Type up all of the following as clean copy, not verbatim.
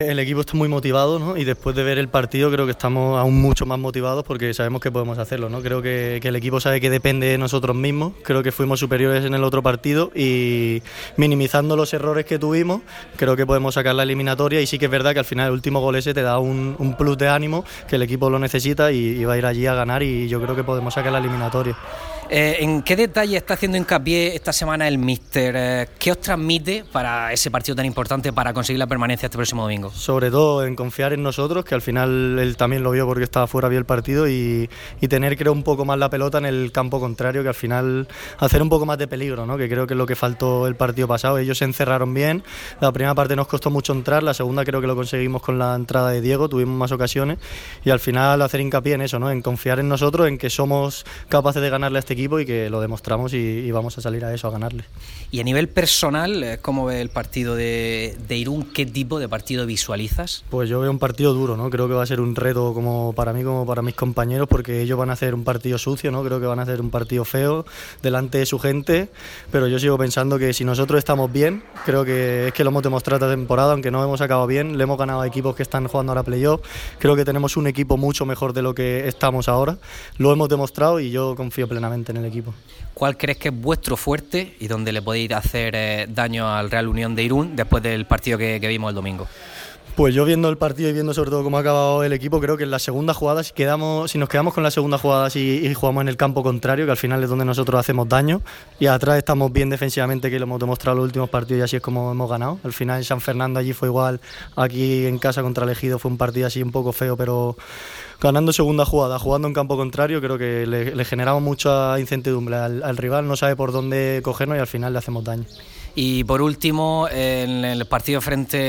El equipo está muy motivado, ¿no? Y después de ver el partido creo que estamos aún mucho más motivados porque sabemos que podemos hacerlo, ¿no? Creo que el equipo sabe que depende de nosotros mismos, creo que fuimos superiores en el otro partido y minimizando los errores que tuvimos, creo que podemos sacar la eliminatoria y sí que es verdad que al final el último gol ese te da un plus de ánimo, que el equipo lo necesita y va a ir allí a ganar y yo creo que podemos sacar la eliminatoria. ¿En qué detalle está haciendo hincapié esta semana el míster? ¿Qué os transmite para ese partido tan importante para conseguir la permanencia este próximo domingo? Sobre todo en confiar en nosotros, que al final él también lo vio porque estaba fuera, vio el partido y tener creo un poco más la pelota en el campo contrario, que al final hacer un poco más de peligro, ¿no? Que creo que es lo que faltó el partido pasado. Ellos se encerraron bien, la primera parte nos costó mucho entrar, la segunda creo que lo conseguimos con la entrada de Diego, tuvimos más ocasiones y al final hacer hincapié en eso, ¿no? En confiar en nosotros, en que somos capaces de ganarle a este equipo y que lo demostramos y vamos a salir a eso, a ganarle. Y a nivel personal, ¿cómo ves el partido de Irún? ¿Qué tipo de partido visualizas? Pues yo veo un partido duro, ¿no? Creo que va a ser un reto como para mí como para mis compañeros, porque ellos van a hacer un partido sucio, ¿no? Creo que van a hacer un partido feo delante de su gente, pero yo sigo pensando que si nosotros estamos bien, creo que es que lo hemos demostrado esta temporada, aunque no hemos acabado bien, le hemos ganado a equipos que están jugando ahora playoff, creo que tenemos un equipo mucho mejor de lo que estamos ahora, lo hemos demostrado y yo confío plenamente en el equipo. ¿Cuál crees que es vuestro fuerte y dónde le podéis hacer daño al Real Unión de Irún después del partido que vimos el domingo? Pues yo viendo el partido y viendo sobre todo cómo ha acabado el equipo, creo que en la segunda jugada, si nos quedamos con la segunda jugada y jugamos en el campo contrario, que al final es donde nosotros hacemos daño, y atrás estamos bien defensivamente, que lo hemos demostrado en los últimos partidos y así es como hemos ganado. Al final en San Fernando allí fue igual, aquí en casa contra el Ejido fue un partido así un poco feo, pero ganando segunda jugada, jugando en campo contrario, creo que le generamos mucha incertidumbre al rival, no sabe por dónde cogernos y al final le hacemos daño. Y por último, en el partido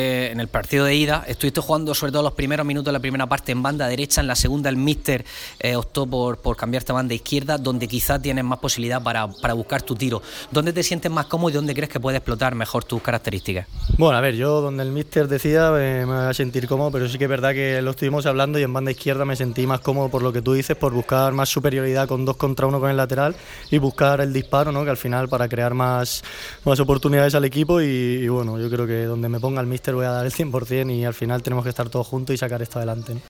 de ida, estuviste jugando sobre todo los primeros minutos de la primera parte en banda derecha, en la segunda el míster optó por cambiarte a banda izquierda, donde quizás tienes más posibilidad para buscar tu tiro. ¿Dónde te sientes más cómodo y dónde crees que puede explotar mejor tus características? Bueno, a ver, yo donde el míster decida me voy a sentir cómodo, pero sí que es verdad que lo estuvimos hablando y en banda izquierda me sentí más cómodo por lo que tú dices, por buscar más superioridad con 2 contra 1 con el lateral y buscar el disparo, ¿no? Que al final para crear más oportunidades al equipo y bueno, yo creo que donde me ponga el míster voy a dar el 100% y al final tenemos que estar todos juntos y sacar esto adelante, ¿no?